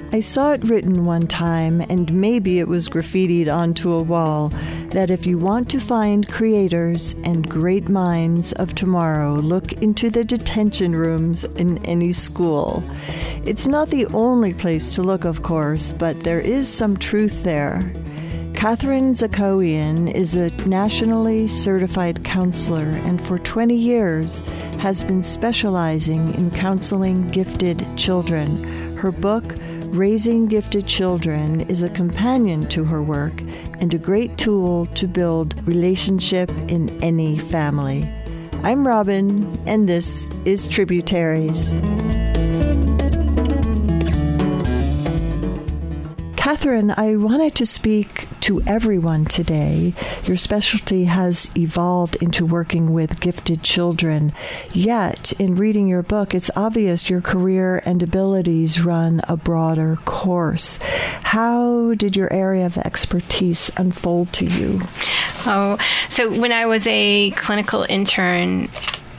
I saw it written one time, and maybe it was graffitied onto a wall, that if you want to find creators and great minds of tomorrow, look into the detention rooms in any school. It's not the only place to look, of course, but there is some truth there. Catherine Zakowian is a nationally certified counselor and for 20 years has been specializing in counseling gifted children. Her book, Raising Gifted Children, is a companion to her work and a great tool to build relationship in any family. I'm Robin, and this is Tributaries. Catherine, I wanted to speak to everyone today. Your specialty has evolved into working with gifted children. Yet, in reading your book, it's obvious your career and abilities run a broader course. How did your area of expertise unfold to you? So when I was a clinical intern,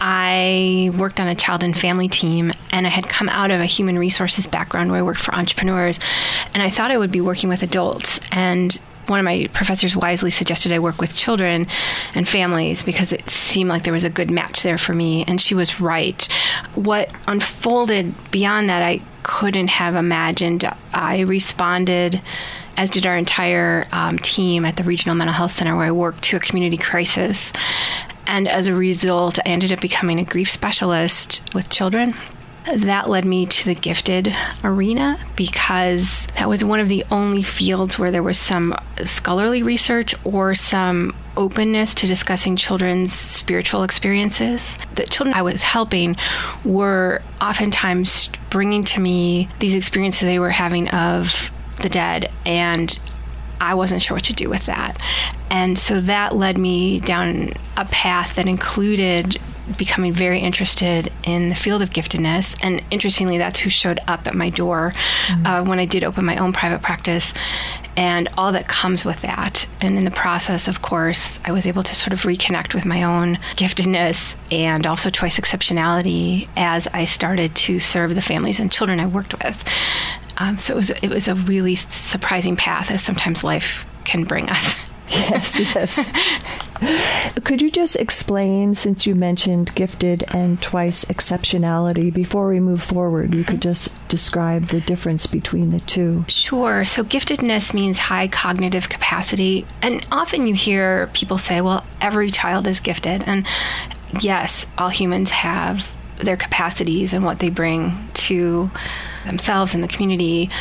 I worked on a child and family team, and I had come out of a human resources background where I worked for entrepreneurs, and I thought I would be working with adults. And one of my professors wisely suggested I work with children and families because it seemed like there was a good match there for me, and she was right. What unfolded beyond that, I couldn't have imagined. I responded, as did our entire team at the Regional Mental Health Center where I worked, to a community crisis. And as a result, I ended up becoming a grief specialist with children. That led me to the gifted arena because that was one of the only fields where there was some scholarly research or some openness to discussing children's spiritual experiences. The children I was helping were oftentimes bringing to me these experiences they were having of the dead, and I wasn't sure what to do with that. And so that led me down a path that included becoming very interested in the field of giftedness. And interestingly, that's who showed up at my door when I did open my own private practice and all that comes with that. And in the process, of course, I was able to sort of reconnect with my own giftedness and also choice exceptionality as I started to serve the families and children I worked with. So it was a really surprising path, as sometimes life can bring us. Yes. Could you just explain, since you mentioned gifted and twice exceptionality, before we move forward, you could just describe the difference between the two? Sure. So giftedness means high cognitive capacity. And often you hear people say, well, every child is gifted. And yes, all humans have their capacities and what they bring to themselves and the community.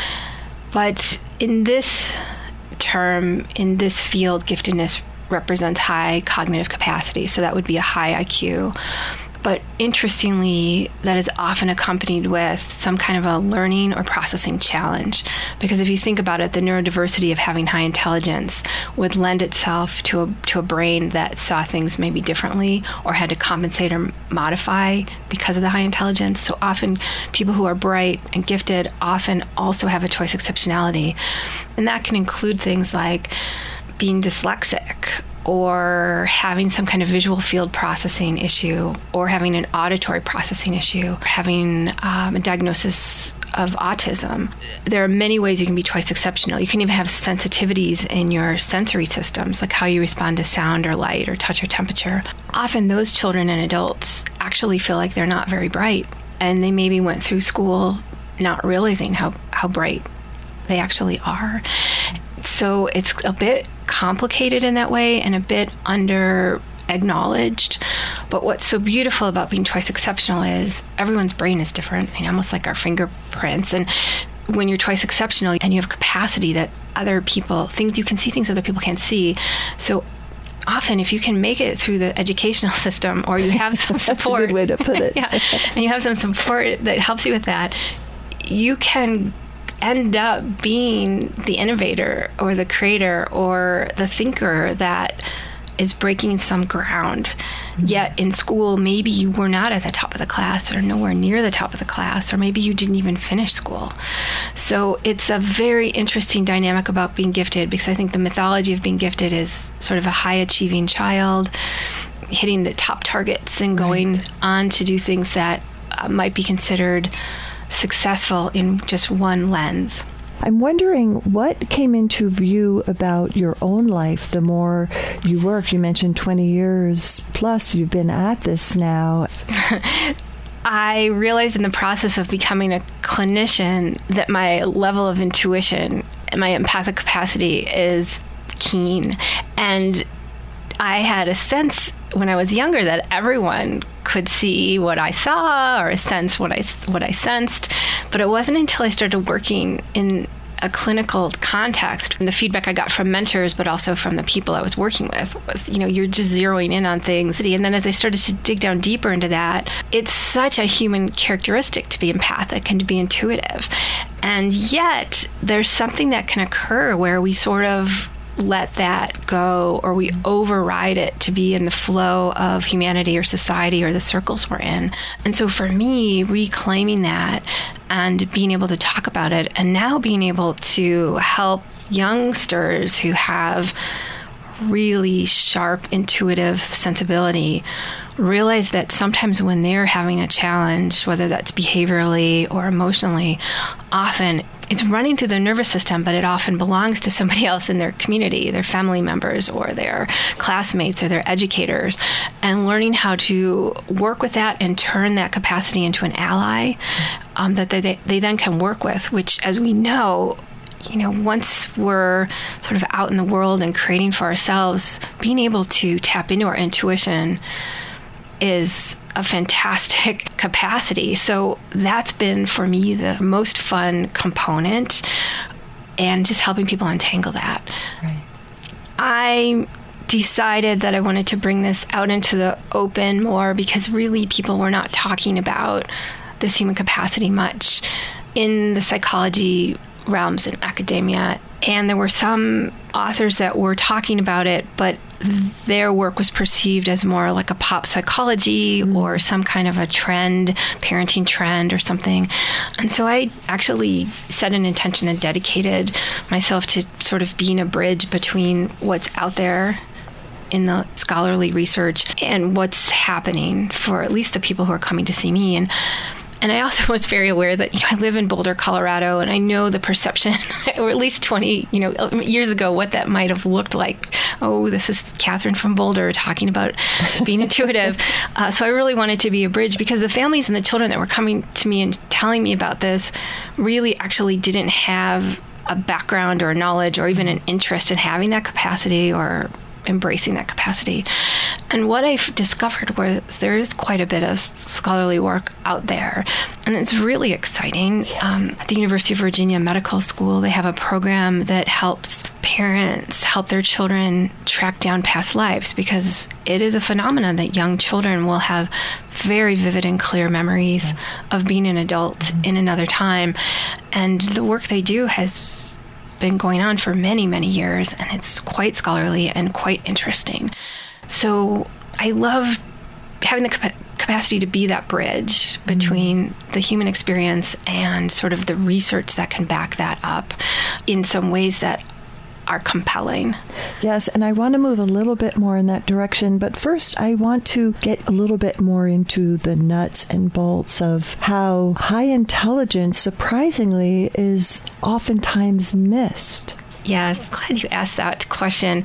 But in this term, in this field, giftedness represents high cognitive capacity. So that would be a high IQ. But interestingly, that is often accompanied with some kind of a learning or processing challenge. Because if you think about it, the neurodiversity of having high intelligence would lend itself to a brain that saw things maybe differently or had to compensate or modify because of the high intelligence. So often people who are bright and gifted often also have a choice exceptionality. And that can include things like being dyslexic, or having some kind of visual field processing issue, or having an auditory processing issue, or having a diagnosis of autism. There are many ways you can be twice exceptional. You can even have sensitivities in your sensory systems, like how you respond to sound or light or touch or temperature. Often those children and adults actually feel like they're not very bright, and they maybe went through school not realizing how bright they actually are. So it's a bit complicated in that way and a bit under acknowledged. But what's so beautiful about being twice exceptional is everyone's brain is different, almost like our fingerprints. And when you're twice exceptional and you have capacity that other people, you can see things other people can't see. So often if you can make it through the educational system, or you have some support. That's a good way to put it. Yeah, and you have some support that helps you with that, you can end up being the innovator or the creator or the thinker that is breaking some ground. Mm-hmm. Yet in school, maybe you were not at the top of the class or nowhere near the top of the class, or maybe you didn't even finish school. So it's a very interesting dynamic about being gifted, because I think the mythology of being gifted is sort of a high-achieving child hitting the top targets and going on to do things that might be considered successful in just one lens. I'm wondering what came into view about your own life the more you work. You mentioned 20 years plus you've been at this now. I realized in the process of becoming a clinician that my level of intuition and my empathic capacity is keen. And I had a sense when I was younger that everyone could see what I saw or sense what I sensed. But it wasn't until I started working in a clinical context, and the feedback I got from mentors, but also from the people I was working with, was, you're just zeroing in on things. And then as I started to dig down deeper into that, it's such a human characteristic to be empathic and to be intuitive. And yet there's something that can occur where we sort of let that go, or we override it to be in the flow of humanity or society or the circles we're in. And so for me, reclaiming that and being able to talk about it, and now being able to help youngsters who have really sharp intuitive sensibility realize that sometimes when they're having a challenge, whether that's behaviorally or emotionally, often it's running through their nervous system, but it often belongs to somebody else in their community, their family members or their classmates or their educators, and learning how to work with that and turn that capacity into an ally that they then can work with, which, as we know, once we're sort of out in the world and creating for ourselves, being able to tap into our intuition is a fantastic capacity. So that's been, for me, the most fun component, and just helping people untangle that. Right. I decided that I wanted to bring this out into the open more, because really people were not talking about this human capacity much in the psychology realms in academia. And there were some authors that were talking about it, but their work was perceived as more like a pop psychology or some kind of a trend, parenting trend or something. And so I actually set an intention and dedicated myself to sort of being a bridge between what's out there in the scholarly research and what's happening for at least the people who are coming to see me. And I also was very aware that, I live in Boulder, Colorado, and I know the perception, or at least 20, years ago, what that might have looked like. Oh, this is Catherine from Boulder talking about being intuitive. So I really wanted to be a bridge, because the families and the children that were coming to me and telling me about this really actually didn't have a background or knowledge or even an interest in having that capacity or embracing that capacity. And what I've discovered was there is quite a bit of scholarly work out there, and it's really exciting. At the University of Virginia Medical School, they have a program that helps parents help their children track down past lives, because it is a phenomenon that young children will have very vivid and clear memories of being an adult in another time. And the work they do has been going on for many, many years, and it's quite scholarly and quite interesting. So I love having the capacity to be that bridge between the human experience and sort of the research that can back that up in some ways that are compelling. Yes, and I want to move a little bit more in that direction, but first I want to get a little bit more into the nuts and bolts of how high intelligence, surprisingly, is oftentimes missed. Yes, glad you asked that question.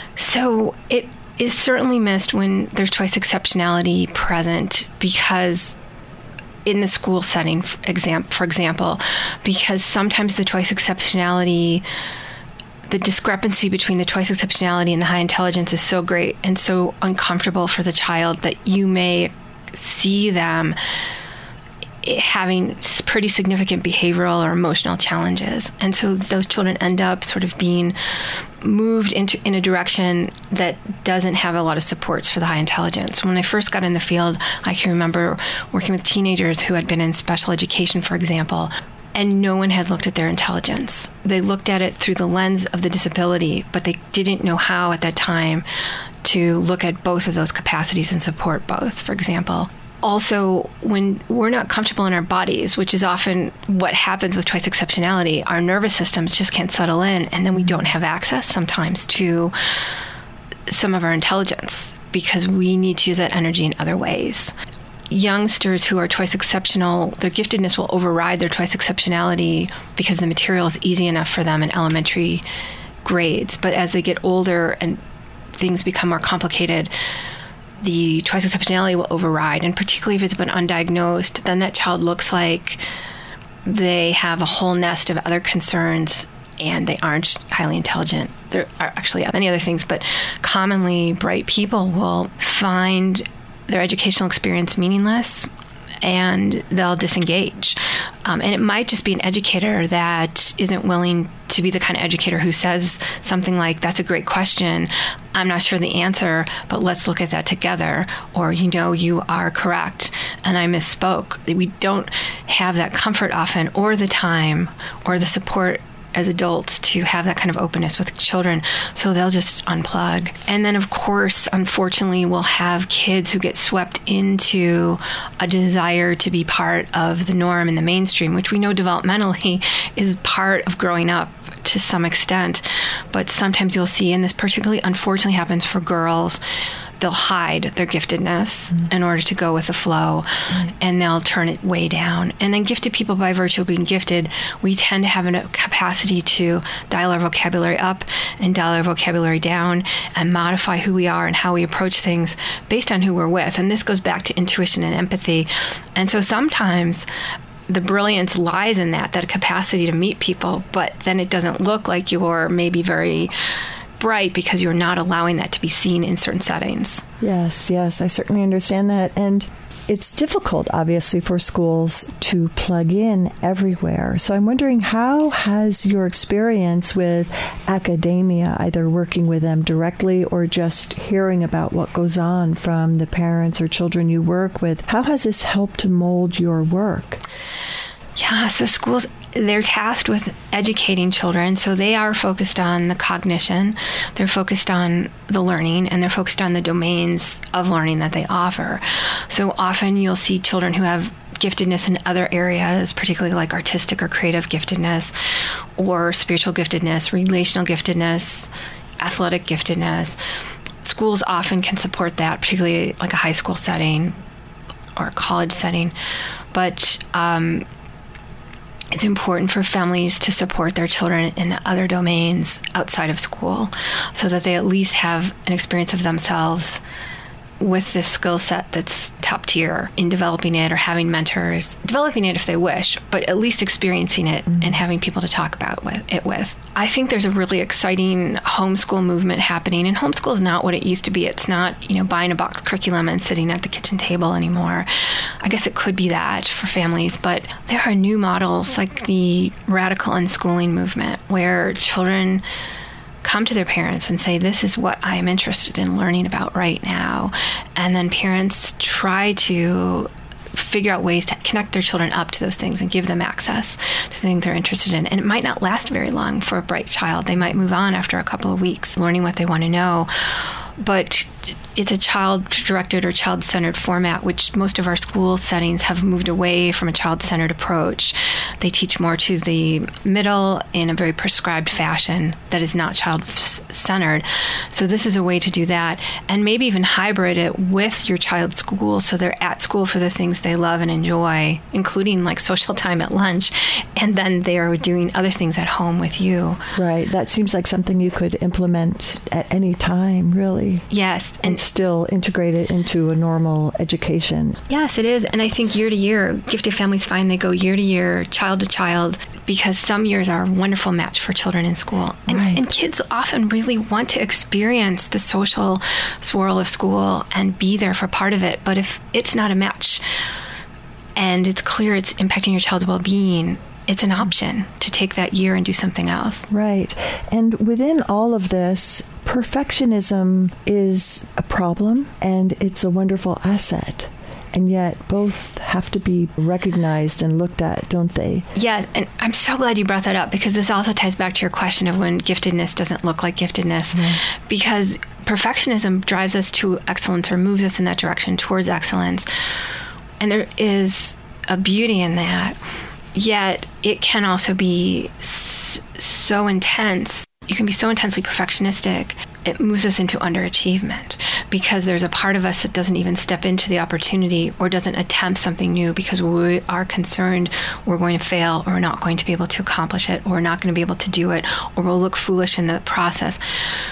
So it is certainly missed when there's twice exceptionality present, because in the school setting, for example, because sometimes the twice exceptionality, the discrepancy between the twice exceptionality and the high intelligence is so great and so uncomfortable for the child that you may see them having pretty significant behavioral or emotional challenges. And so those children end up sort of being moved in a direction that doesn't have a lot of supports for the high intelligence. When I first got in the field, I can remember working with teenagers who had been in special education, for example, and no one had looked at their intelligence. They looked at it through the lens of the disability, but they didn't know how at that time to look at both of those capacities and support both, for example. Also, when we're not comfortable in our bodies, which is often what happens with twice exceptionality, our nervous systems just can't settle in, and then we don't have access sometimes to some of our intelligence because we need to use that energy in other ways. youngsters who are twice exceptional, their giftedness will override their twice exceptionality because the material is easy enough for them in elementary grades. But as they get older and things become more complicated, the twice exceptionality will override. And particularly if it's been undiagnosed, then that child looks like they have a whole nest of other concerns and they aren't highly intelligent. There are actually many other things, but commonly bright people will find their educational experience meaningless and they'll disengage. And it might just be an educator that isn't willing to be the kind of educator who says something like, that's a great question, I'm not sure the answer, but let's look at that together. Or, you are correct and I misspoke. We don't have that comfort often, or the time, or the support as adults to have that kind of openness with children, so they'll just unplug. And then, of course, unfortunately, we'll have kids who get swept into a desire to be part of the norm in the mainstream, which we know developmentally is part of growing up to some extent. But sometimes you'll see, and this particularly unfortunately happens for girls, they'll hide their giftedness in order to go with the flow, and they'll turn it way down. And then gifted people, by virtue of being gifted, we tend to have a capacity to dial our vocabulary up and dial our vocabulary down and modify who we are and how we approach things based on who we're with. And this goes back to intuition and empathy. And so sometimes the brilliance lies in that capacity to meet people, but then it doesn't look like you're maybe very bright because you're not allowing that to be seen in certain settings. Yes, I certainly understand that. And it's difficult, obviously, for schools to plug in everywhere. So I'm wondering, how has your experience with academia, either working with them directly or just hearing about what goes on from the parents or children you work with, how has this helped to mold your work? Yeah, so schools, they're tasked with educating children, so they are focused on the cognition, they're focused on the learning, and they're focused on the domains of learning that they offer. So often you'll see children who have giftedness in other areas, particularly like artistic or creative giftedness, or spiritual giftedness, relational giftedness, athletic giftedness. Schools often can support that, particularly like a high school setting or a college setting. But it's important for families to support their children in the other domains outside of school so that they at least have an experience of themselves with this skill set that's top tier in developing it, or having mentors, developing it if they wish, but at least experiencing it and having people to talk about it with. I think there's a really exciting homeschool movement happening, and homeschool is not what it used to be. It's not, buying a box curriculum and sitting at the kitchen table anymore. I guess it could be that for families, but there are new models like the radical unschooling movement, where children come to their parents and say, this is what I'm interested in learning about right now. And then parents try to figure out ways to connect their children up to those things and give them access to things they're interested in. And it might not last very long for a bright child. They might move on after a couple of weeks learning what they want to know. But it's a child-directed or child-centered format, which most of our school settings have moved away from a child-centered approach. They teach more to the middle in a very prescribed fashion that is not child-centered. So this is a way to do that, and maybe even hybrid it with your child's school, so they're at school for the things they love and enjoy, including like social time at lunch, and then they are doing other things at home with you. Right. That seems like something you could implement at any time, really. Yes. And still integrate it into a normal education. Yes, it is. And I think year to year, gifted families find they go year to year, child to child, because some years are a wonderful match for children in school. And kids often really want to experience the social swirl of school and be there for part of it. But if it's not a match and it's clear it's impacting your child's well-being, it's an option to take that year and do something else. Right. And within all of this, perfectionism is a problem and it's a wonderful asset. And yet both have to be recognized and looked at, don't they? Yes, and I'm so glad you brought that up, because this also ties back to your question of when giftedness doesn't look like giftedness. Because perfectionism drives us to excellence, or moves us in that direction towards excellence. And there is a beauty in that. Yet it can also be so intense. You can be so intensely perfectionistic it moves us into underachievement, because there's a part of us that doesn't even step into the opportunity or doesn't attempt something new because we are concerned we're going to fail, or we're not going to be able to accomplish it, or we're not going to be able to do it, or we'll look foolish in the process.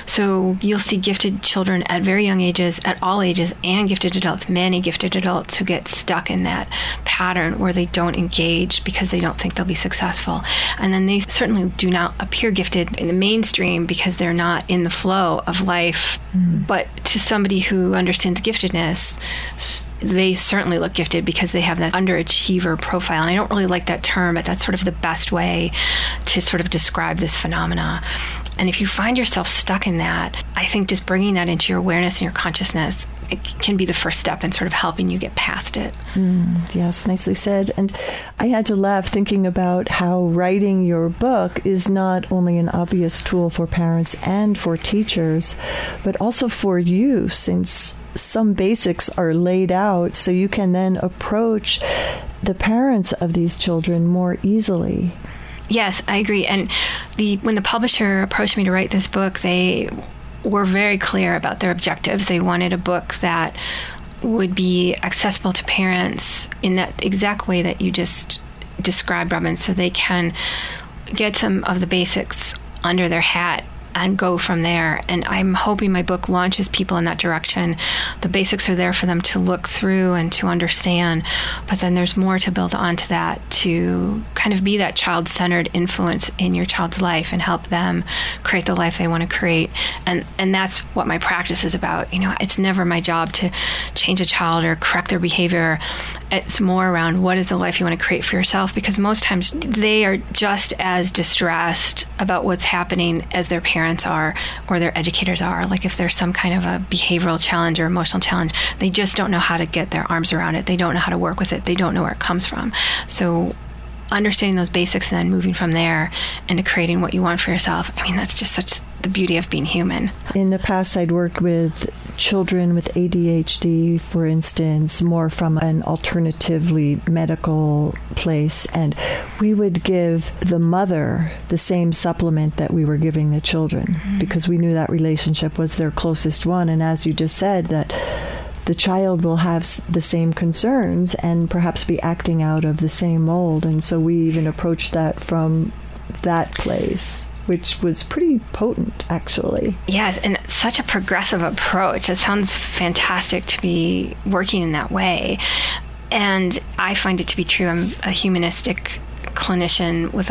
So you'll see gifted children at very young ages, at all ages, and gifted adults, many gifted adults who get stuck in that pattern where they don't engage because they don't think they'll be successful. And then they certainly do not appear gifted in the mainstream because they're not in the flow of life. But to somebody who understands giftedness, they certainly look gifted because they have that underachiever profile. And I don't really like that term, but that's sort of the best way to sort of describe this phenomena. And if you find yourself stuck in that, I think just bringing that into your awareness and your consciousness, it can be the first step in sort of helping you get past it. Yes, nicely said. And I had to laugh thinking about how writing your book is not only an obvious tool for parents and for teachers, but also for you, since some basics are laid out so you can then approach the parents of these children more easily. Yes, I agree. And when the publisher approached me to write this book, they were very clear about their objectives. They wanted a book that would be accessible to parents in that exact way that you just described, Robin, so they can get some of the basics under their hat and go from there. And I'm hoping my book launches people in that direction. The basics are there for them to look through and to understand, but then there's more to build onto that to kind of be that child-centered influence in your child's life and help them create the life they want to create. And that's what my practice is about. You know, it's never my job to change a child or correct their behavior. It's more around what is the life you want to create for yourself, because most times they are just as distressed about what's happening as their parents are or their educators are. Like if there's some kind of a behavioral challenge or emotional challenge, they just don't know how to get their arms around it. They don't know how to work with it. They don't know where it comes from. So understanding those basics and then moving from there into creating what you want for yourself, I mean, that's just such the beauty of being human. In the past, I'd worked with children with ADHD, for instance, more from an alternatively medical place, and we would give the mother the same supplement that we were giving the children because we knew that relationship was their closest one. And as you just said, that the child will have the same concerns and perhaps be acting out of the same mold. And so we even approached that from that place, which was pretty potent, actually. Yes, and such a progressive approach. It sounds fantastic to be working in that way. And I find it to be true. I'm a humanistic clinician with a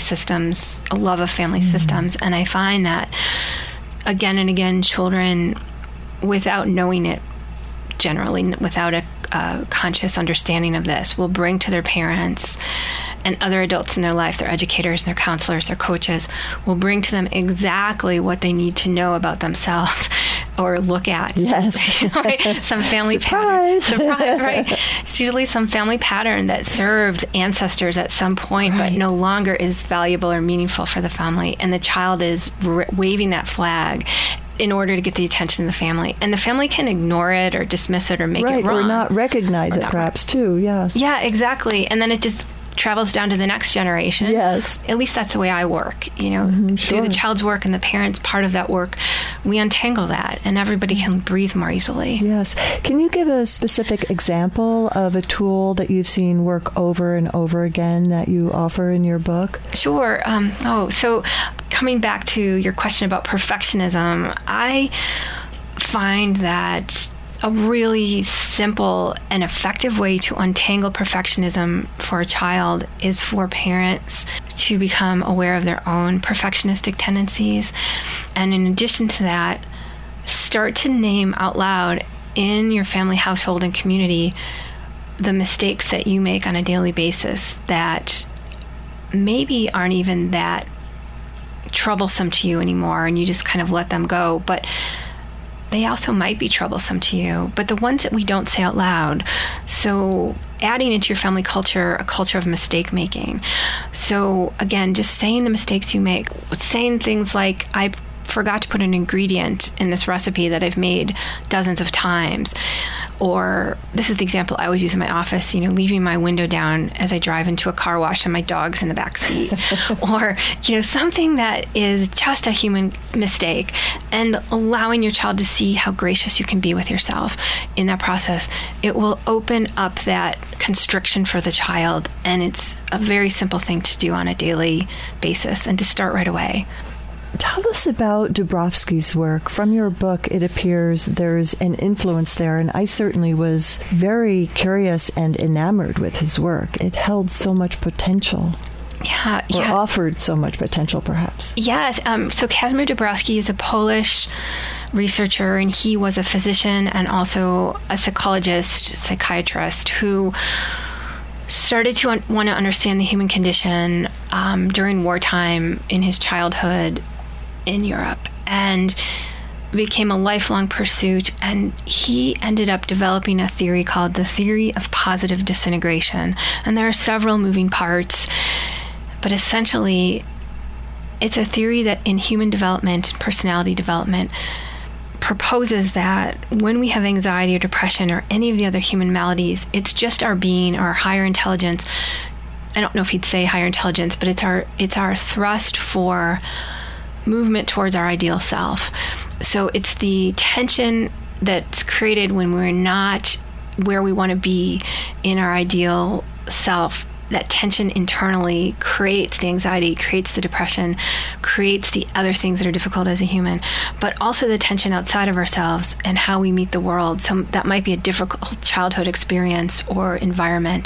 love of family systems. And I find that again and again, children, without knowing it, generally without a conscious understanding of this, will bring to their parents and other adults in their life, their educators, their counselors, their coaches, will bring to them exactly what they need to know about themselves or look at. Yes. Right? Some family Surprise. Surprise, right? It's usually some family pattern that served ancestors at some point, right, but no longer is valuable or meaningful for the family. And the child is waving that flag in order to get the attention of the family. And the family can ignore it or dismiss it or make it wrong. Or not recognize it, perhaps, too, yes. Yeah, exactly. And then it just travels down to the next generation. Yes. At least that's the way I work. You know, through the child's work and the parents' part of that work, we untangle that and everybody can breathe more easily. Yes. Can you give a specific example of a tool that you've seen work over and over again that you offer in your book? Sure. So coming back to your question about perfectionism, I find that a really simple and effective way to untangle perfectionism for a child is for parents to become aware of their own perfectionistic tendencies. And in addition to that, start to name out loud in your family, household, and community the mistakes that you make on a daily basis that maybe aren't even that troublesome to you anymore, and you just kind of let them go. But they also might be troublesome to you, but the ones that we don't say out loud. So adding into your family culture a culture of mistake making. So again, just saying the mistakes you make, saying things like, I forgot to put an ingredient in this recipe that I've made dozens of times, Or this is the example I always use in my office, leaving my window down as I drive into a car wash and my dog's in the back seat. Or, something that is just a human mistake, and allowing your child to see how gracious you can be with yourself in that process. It will open up that constriction for the child, and it's a very simple thing to do on a daily basis and to start right away. Tell us about Dubrovsky's work. From your book, it appears there's an influence there, and I certainly was very curious and enamored with his work. It held so much potential. Yeah. Or offered so much potential, perhaps. Yes. So Kazimierz Dubrovsky is a Polish researcher, and he was a physician and also a psychiatrist who started to want to understand the human condition during wartime in his childhood in Europe, and became a lifelong pursuit. And he ended up developing a theory called the theory of positive disintegration. And there are several moving parts, but essentially it's a theory that in human development, personality development, proposes that when we have anxiety or depression or any of the other human maladies, it's just our being, our higher intelligence. I don't know if he'd say higher intelligence, but it's our thrust for movement towards our ideal self. So it's the tension that's created when we're not where we want to be in our ideal self. That tension internally creates the anxiety, creates the depression, creates the other things that are difficult as a human, but also the tension outside of ourselves and how we meet the world. So that might be a difficult childhood experience or environment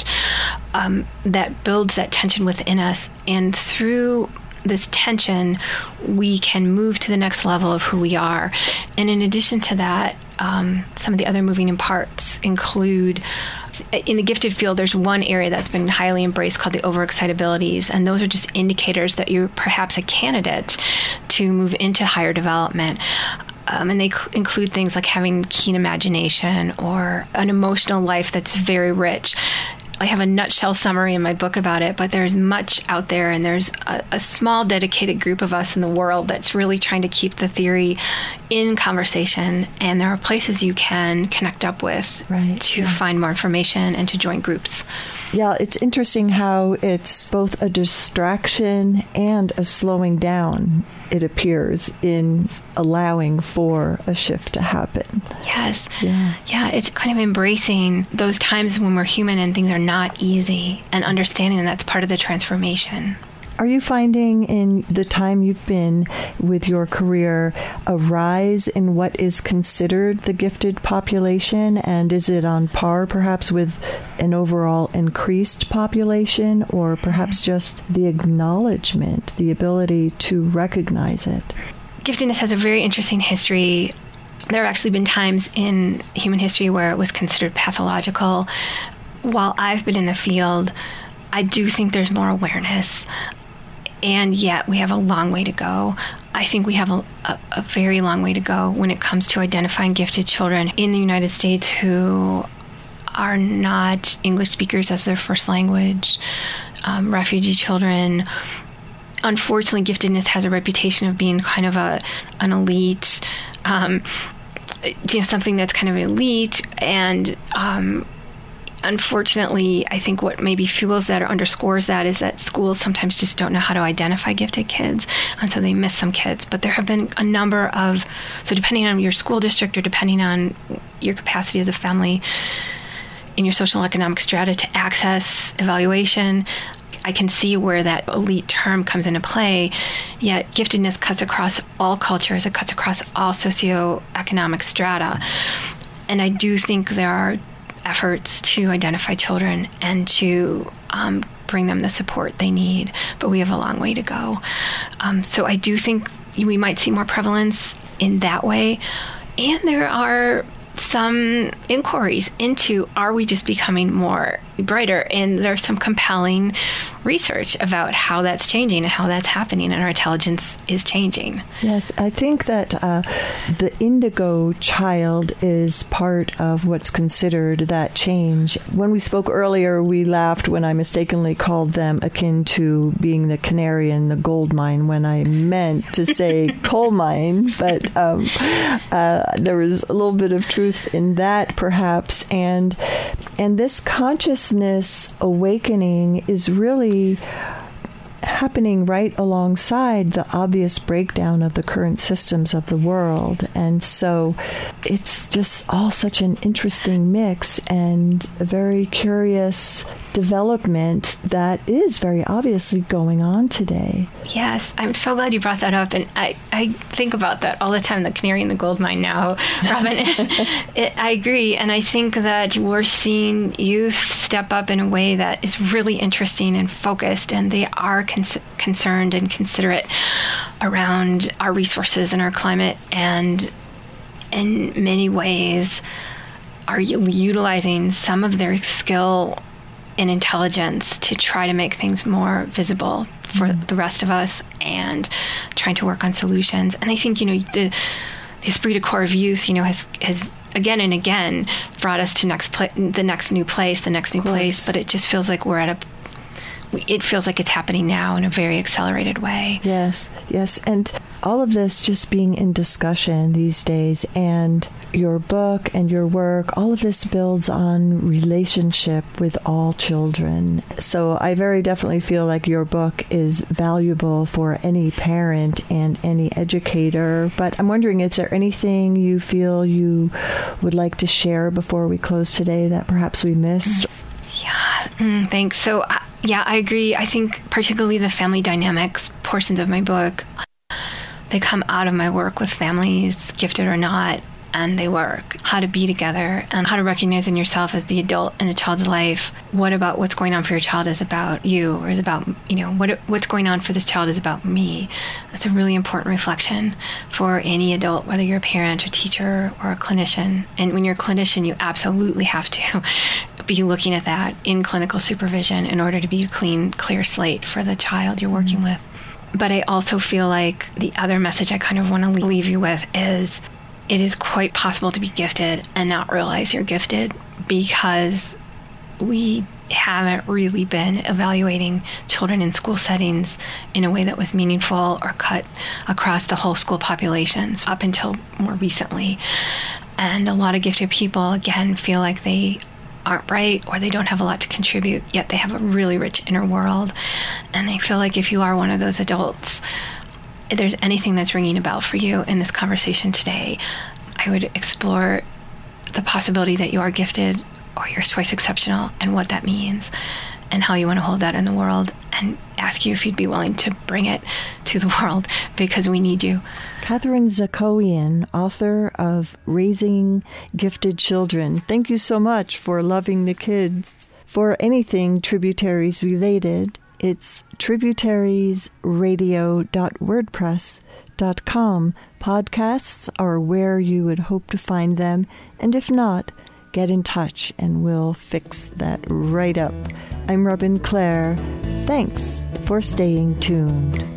that builds that tension within us. And through this tension, we can move to the next level of who we are. And in addition to that, some of the other moving parts include, in the gifted field, there's one area that's been highly embraced called the overexcitabilities, and those are just indicators that you're perhaps a candidate to move into higher development. And they include things like having keen imagination or an emotional life that's very rich. I have a nutshell summary in my book about it, but there's much out there, and there's a small dedicated group of us in the world that's really trying to keep the theory in conversation, and there are places you can connect up with to find more information and to join groups. Yeah, it's interesting how it's both a distraction and a slowing down, it appears, in allowing for a shift to happen. Yes. Yeah, it's kind of embracing those times when we're human and things are not easy, and understanding that that's part of the transformation. Are you finding in the time you've been with your career a rise in what is considered the gifted population? And is it on par perhaps with an overall increased population, or perhaps just the acknowledgement, the ability to recognize it? Giftedness has a very interesting history. There have actually been times in human history where it was considered pathological. While I've been in the field, I do think there's more awareness. And yet we have a long way to go. I think we have a very long way to go when it comes to identifying gifted children in the United States who are not English speakers as their first language, refugee children. Unfortunately, giftedness has a reputation of being kind of an elite, something that's kind of elite, and unfortunately, I think what maybe fuels that or underscores that is that schools sometimes just don't know how to identify gifted kids, and so they miss some kids. But there have been a number of, so depending on your school district or depending on your capacity as a family in your social and economic strata to access evaluation, I can see where that elite term comes into play, yet giftedness cuts across all cultures, it cuts across all socioeconomic strata. And I do think there are efforts to identify children and to bring them the support they need, but we have a long way to go. So I do think we might see more prevalence in that way, and there are some inquiries into, are we just becoming more brighter. And there's some compelling research about how that's changing and how that's happening, and our intelligence is changing. Yes, I think that the indigo child is part of what's considered that change. When we spoke earlier, we laughed when I mistakenly called them akin to being the canary in the gold mine when I meant to say coal mine, but there was a little bit of truth in that, perhaps. And this consciousness awakening is really happening right alongside the obvious breakdown of the current systems of the world. And so it's just all such an interesting mix and a very curious development that is very obviously going on today. Yes, I'm so glad you brought that up. And I think about that all the time, the canary in the gold mine now, Robin. I agree. And I think that we're seeing youth step up in a way that is really interesting and focused, and they are concerned and considerate around our resources and our climate, and in many ways are utilizing some of their skill and intelligence to try to make things more visible for the rest of us, and trying to work on solutions. And I think, the esprit de corps of youth, has again and again brought us to the next new place, but it just feels like it feels like it's happening now in a very accelerated way. Yes. And all of this just being in discussion these days, and your book and your work, all of this builds on relationship with all children. So I very definitely feel like your book is valuable for any parent and any educator. But I'm wondering, is there anything you feel you would like to share before we close today that perhaps we missed? Yeah, thanks. So, I agree. I think particularly the family dynamics portions of my book, they come out of my work with families, gifted or not, and they work. How to be together and how to recognize in yourself as the adult in a child's life, what about what's going on for your child is about you, or is about, what's going on for this child is about me. That's a really important reflection for any adult, whether you're a parent, a teacher, or a clinician. And when you're a clinician, you absolutely have to be looking at that in clinical supervision in order to be a clear slate for the child you're working with. But I also feel like the other message I kind of want to leave you with is it is quite possible to be gifted and not realize you're gifted, because we haven't really been evaluating children in school settings in a way that was meaningful or cut across the whole school populations up until more recently. And a lot of gifted people, again, feel like they aren't bright or they don't have a lot to contribute, yet they have a really rich inner world. And I feel like if you are one of those adults, if there's anything that's ringing a bell for you in this conversation today, I would explore the possibility that you are gifted or you're twice exceptional, and what that means and how you want to hold that in the world, and ask you if you'd be willing to bring it to the world, because we need you. Katherine Zakoian, author of Raising Gifted Children. Thank you so much for loving the kids. For anything Tributaries related, it's tributariesradio.wordpress.com. Podcasts are where you would hope to find them, and if not, get in touch and we'll fix that right up. I'm Robin Clare. Thanks for staying tuned.